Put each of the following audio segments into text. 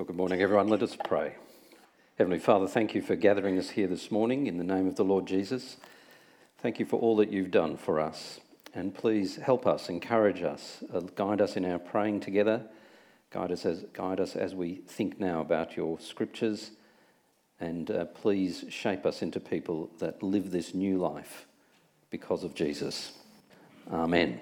Well, good morning, everyone. Let us pray. Heavenly Father, thank you for gathering us here this morning in the name of the Lord Jesus. Thank you for all that you've done for us. And please help us, encourage us, guide us in our praying together. Guide us as we think now about your scriptures. And please shape us into people that live this new life because of Jesus. Amen.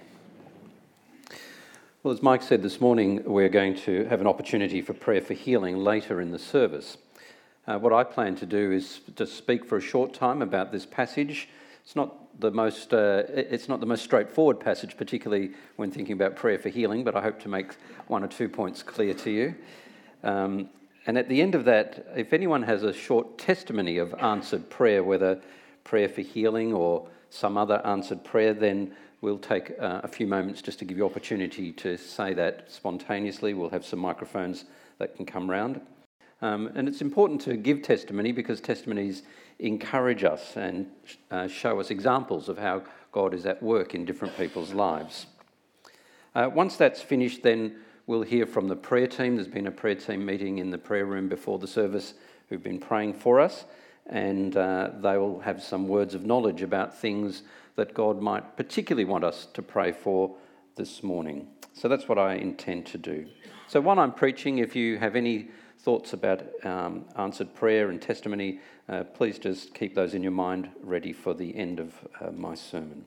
Well, as Mike said this morning, we're going to have an opportunity for prayer for healing later in the service. What I plan to do is to speak for a short time about this passage. It's not the most straightforward passage, particularly when thinking about prayer for healing, but I hope to make one or 2 points clear to you. And at the end of that, if anyone has a short testimony of answered prayer, whether prayer for healing or some other answered prayer, then we'll take a few moments just to give you opportunity to say that spontaneously. We'll have some microphones that can come round. And it's important to give testimony because testimonies encourage us and show us examples of how God is at work in different people's lives. Once that's finished, then we'll hear from the prayer team. There's been a prayer team meeting in the prayer room before the service who've been praying for us, and they will have some words of knowledge about things that God might particularly want us to pray for this morning. So that's what I intend to do. So while I'm preaching, if you have any thoughts about answered prayer and testimony, please just keep those in your mind ready for the end of my sermon.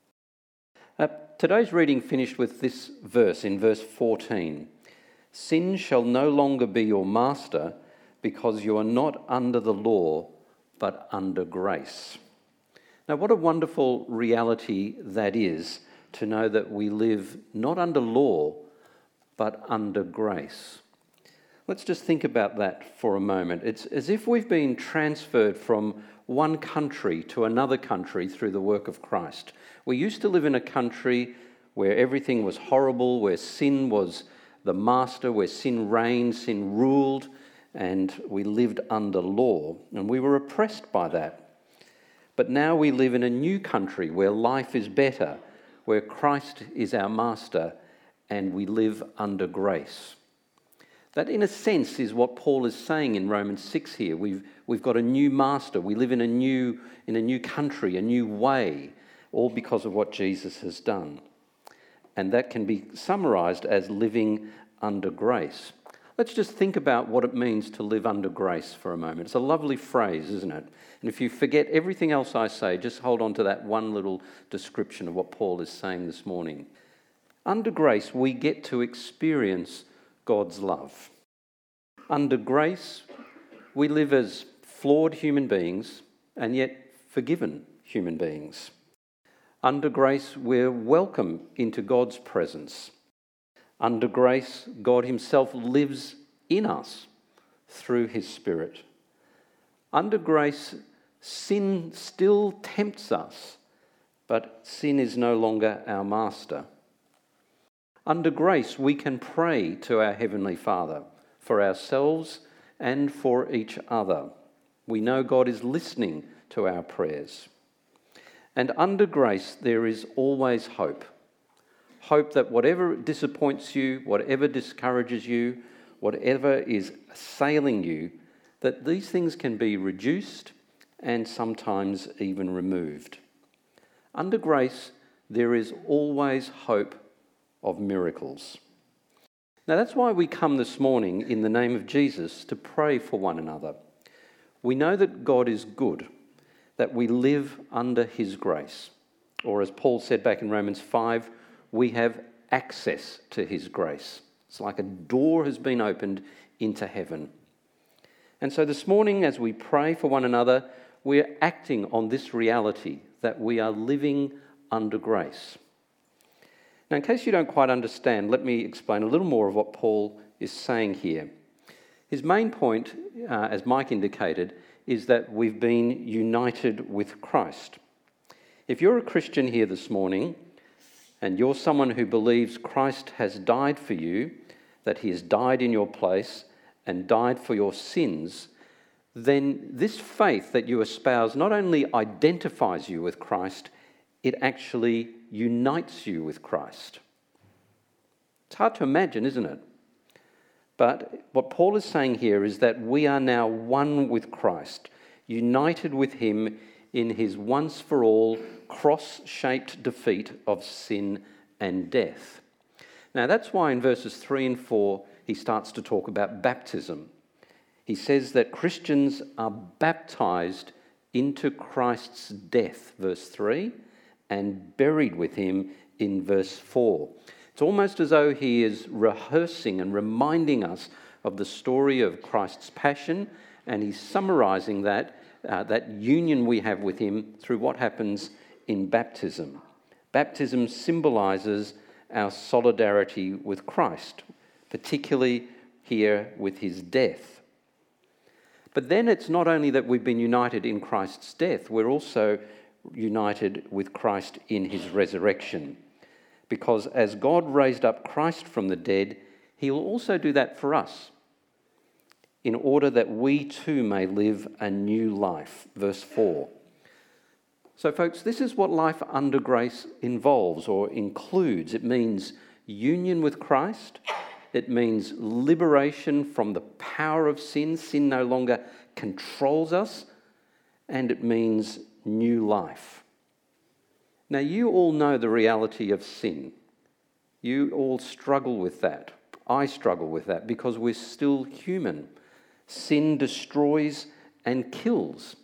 Today's reading finished with this verse in verse 14. Sin shall no longer be your master because you are not under the law but under grace. Now, what a wonderful reality that is, to know that we live not under law, but under grace. Let's just think about that for a moment. It's as if we've been transferred from one country to another country through the work of Christ. We used to live in a country where everything was horrible, where sin was the master, where sin reigned, sin ruled, and we lived under law, and we were oppressed by that. But now we live in a new country where life is better, where Christ is our master, and we live under grace. That, in a sense, is what Paul is saying in Romans 6 here. We've got a new master. We live in a new country, a new way, all because of what Jesus has done. And that can be summarised as living under grace. Let's just think about what it means to live under grace for a moment. It's a lovely phrase, isn't it? And if you forget everything else I say, just hold on to that one little description of what Paul is saying this morning. Under grace, we get to experience God's love. Under grace, we live as flawed human beings and yet forgiven human beings. Under grace, we're welcome into God's presence. Under grace, God himself lives in us through his Spirit. Under grace, sin still tempts us, but sin is no longer our master. Under grace, we can pray to our Heavenly Father for ourselves and for each other. We know God is listening to our prayers. And under grace, there is always hope. Hope that whatever disappoints you, whatever discourages you, whatever is assailing you, that these things can be reduced and sometimes even removed. Under grace, there is always hope of miracles. Now that's why we come this morning in the name of Jesus to pray for one another. We know that God is good, that we live under his grace. Or as Paul said back in Romans 5, we have access to his grace. It's like a door has been opened into heaven. And so this morning, as we pray for one another, we're acting on this reality that we are living under grace. Now, in case you don't quite understand, let me explain a little more of what Paul is saying here. His main point, as Mike indicated, is that we've been united with Christ. If you're a Christian here this morning, and you're someone who believes Christ has died for you, that he has died in your place and died for your sins, then this faith that you espouse not only identifies you with Christ, it actually unites you with Christ. It's hard to imagine, isn't it? But what Paul is saying here is that we are now one with Christ, united with him in his once-for-all cross-shaped defeat of sin and death. Now that's why in verses 3 and 4 he starts to talk about baptism. He says that Christians are baptized into Christ's death, verse 3, and buried with him in verse 4. It's almost as though he is rehearsing and reminding us of the story of Christ's passion, and he's summarizing that union we have with him through what happens in baptism. Baptism symbolizes our solidarity with Christ, particularly here with his death. But then it's not only that we've been united in Christ's death, we're also united with Christ in his resurrection. Because as God raised up Christ from the dead, he will also do that for us, in order that we too may live a new life. Verse 4. So folks, this is what life under grace involves or includes. It means union with Christ. It means liberation from the power of sin. Sin no longer controls us. And it means new life. Now, you all know the reality of sin. You all struggle with that. I struggle with that because we're still human. Sin destroys and kills.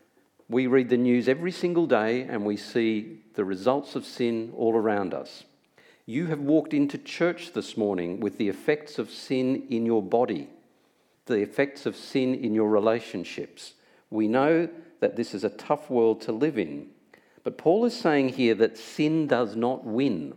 We read the news every single day and we see the results of sin all around us. You have walked into church this morning with the effects of sin in your body, the effects of sin in your relationships. We know that this is a tough world to live in. But Paul is saying here that sin does not win.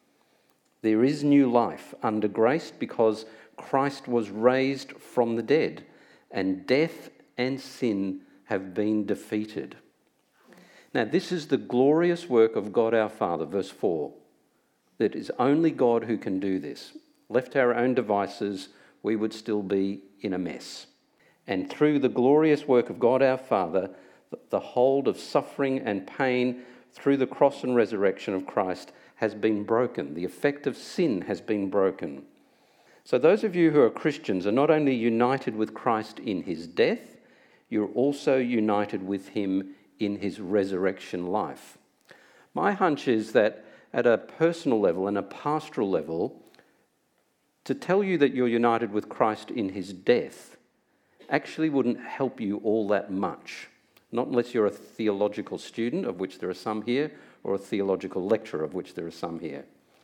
There is new life under grace because Christ was raised from the dead, and death and sin have been defeated. Now, this is the glorious work of God our Father, verse 4. That is only God who can do this. Left to our own devices, we would still be in a mess. And through the glorious work of God our Father, the hold of suffering and pain through the cross and resurrection of Christ has been broken. The effect of sin has been broken. So those of you who are Christians are not only united with Christ in his death, you're also united with him in his resurrection life. My hunch is that at a personal level and a pastoral level, to tell you that you're united with Christ in his death actually wouldn't help you all that much. Not unless you're a theological student, of which there are some here, or a theological lecturer, of which there are some here.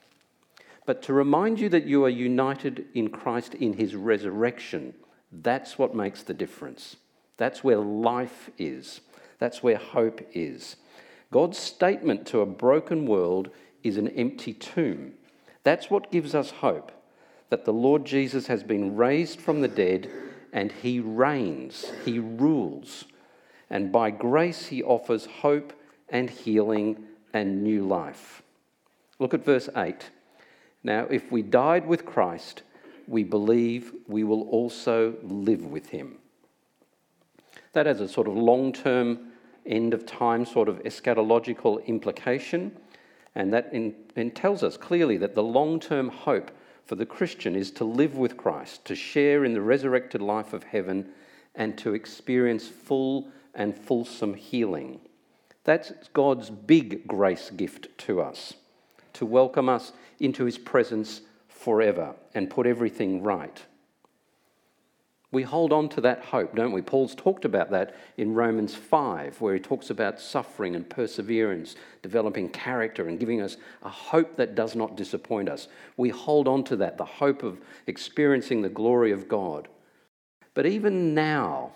But to remind you that you are united in Christ in his resurrection, that's what makes the difference. That's where life is. That's where hope is. God's statement to a broken world is an empty tomb. That's what gives us hope, that the Lord Jesus has been raised from the dead and he reigns, he rules. And by grace, he offers hope and healing and new life. Look at verse 8. Now, if we died with Christ, we believe we will also live with him. That has a sort of long-term, end-of-time sort of eschatological implication. And that tells us clearly that the long-term hope for the Christian is to live with Christ, to share in the resurrected life of heaven, and to experience full and fulsome healing. That's God's big grace gift to us, to welcome us into his presence forever and put everything right. We hold on to that hope, don't we? Paul's talked about that in Romans 5, where he talks about suffering and perseverance, developing character and giving us a hope that does not disappoint us. We hold on to that, the hope of experiencing the glory of God. But even now,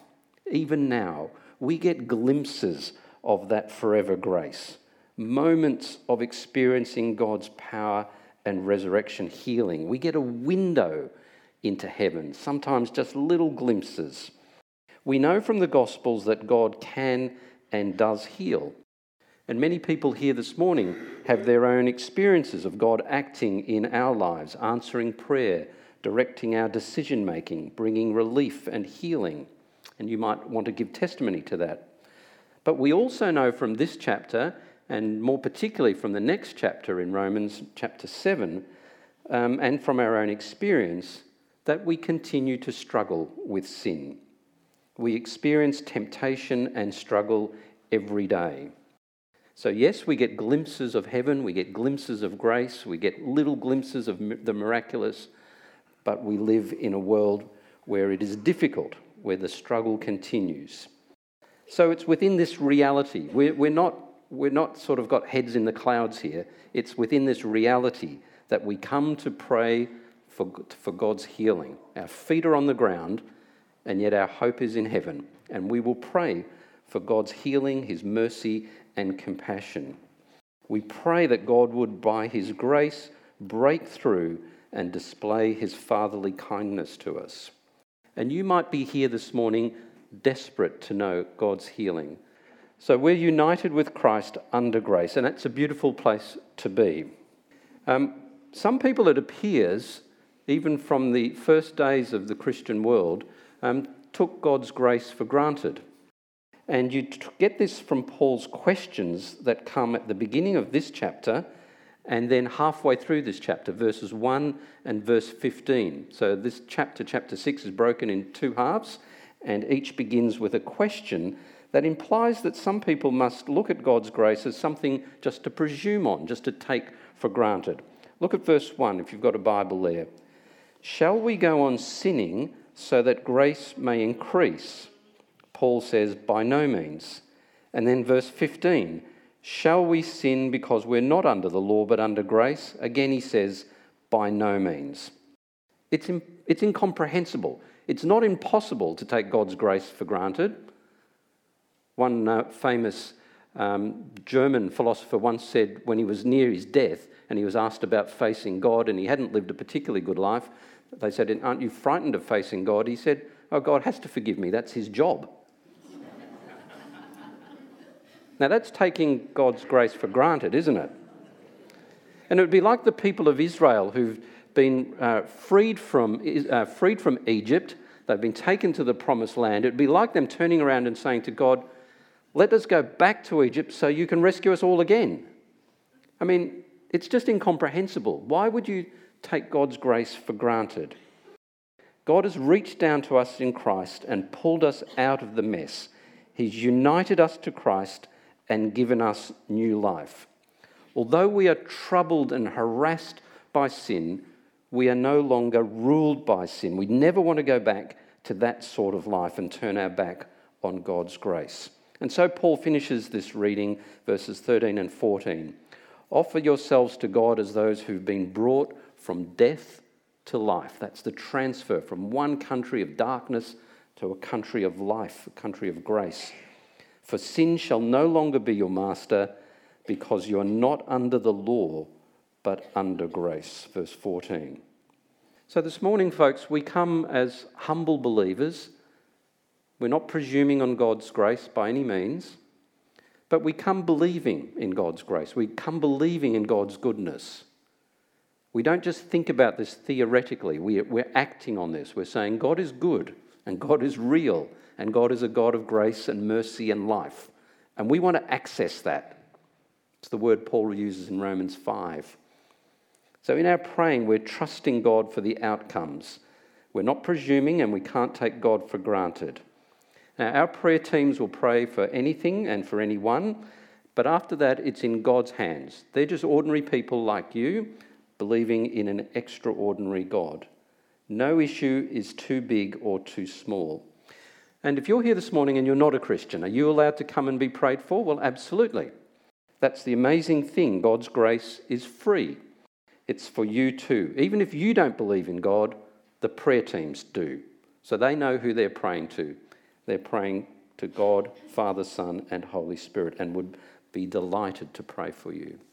we get glimpses of that forever grace, moments of experiencing God's power and resurrection healing. We get a window into heaven, sometimes just little glimpses. We know from the Gospels that God can and does heal. And many people here this morning have their own experiences of God acting in our lives, answering prayer, directing our decision-making, bringing relief and healing. And you might want to give testimony to that. But we also know from this chapter, and more particularly from the next chapter in Romans chapter 7, and from our own experience, that we continue to struggle with sin. We experience temptation and struggle every day. So yes, we get glimpses of heaven, we get glimpses of grace, we get little glimpses of the miraculous, but we live in a world where it is difficult, where the struggle continues. So it's within this reality. We're not sort of got heads in the clouds here. It's within this reality that we come to pray for God's healing. Our feet are on the ground, and yet our hope is in heaven. And we will pray for God's healing, his mercy, and compassion. We pray that God would, by his grace, break through and display his fatherly kindness to us. And you might be here this morning desperate to know God's healing. So we're united with Christ under grace, and that's a beautiful place to be. Some people, it appears, even from the first days of the Christian world, took God's grace for granted. And you get this from Paul's questions that come at the beginning of this chapter and then halfway through this chapter, verses 1 and verse 15. So this chapter 6, is broken in two halves, and each begins with a question that implies that some people must look at God's grace as something just to presume on, just to take for granted. Look at verse 1, if you've got a Bible there. Shall we go on sinning so that grace may increase? Paul says, by no means. And then verse 15, shall we sin because we're not under the law but under grace? Again he says, by no means. It's incomprehensible. It's not impossible to take God's grace for granted. One famous German philosopher once said, when he was near his death and he was asked about facing God and he hadn't lived a particularly good life, they said, aren't you frightened of facing God? He said, oh, God has to forgive me. That's his job. Now, that's taking God's grace for granted, isn't it? And it would be like the people of Israel who've been freed from Egypt. They've been taken to the promised land. It would be like them turning around and saying to God, let us go back to Egypt so you can rescue us all again. I mean, it's just incomprehensible. Why would you take God's grace for granted? God has reached down to us in Christ and pulled us out of the mess. He's united us to Christ and given us new life. Although we are troubled and harassed by sin, we are no longer ruled by sin. We never want to go back to that sort of life and turn our back on God's grace. And so Paul finishes this reading, verses 13 and 14. Offer yourselves to God as those who've been brought from death to life. That's the transfer from one country of darkness to a country of life, a country of grace. For sin shall no longer be your master, because you are not under the law, but under grace. Verse 14. So this morning, folks, we come as humble believers. We're not presuming on God's grace by any means, but we come believing in God's grace. We come believing in God's goodness. We don't just think about this theoretically. We're acting on this. We're saying God is good and God is real and God is a God of grace and mercy and life. And we want to access that. It's the word Paul uses in Romans 5. So in our praying, we're trusting God for the outcomes. We're not presuming and we can't take God for granted. Now, our prayer teams will pray for anything and for anyone, but after that, it's in God's hands. They're just ordinary people like you, believing in an extraordinary God. No issue is too big or too small. And if you're here this morning and you're not a Christian, are you allowed to come and be prayed for? Well, absolutely. That's the amazing thing. God's grace is free. It's for you too. Even if you don't believe in God, the prayer teams do. So they know who they're praying to. They're praying to God, Father, Son, and Holy Spirit, and would be delighted to pray for you.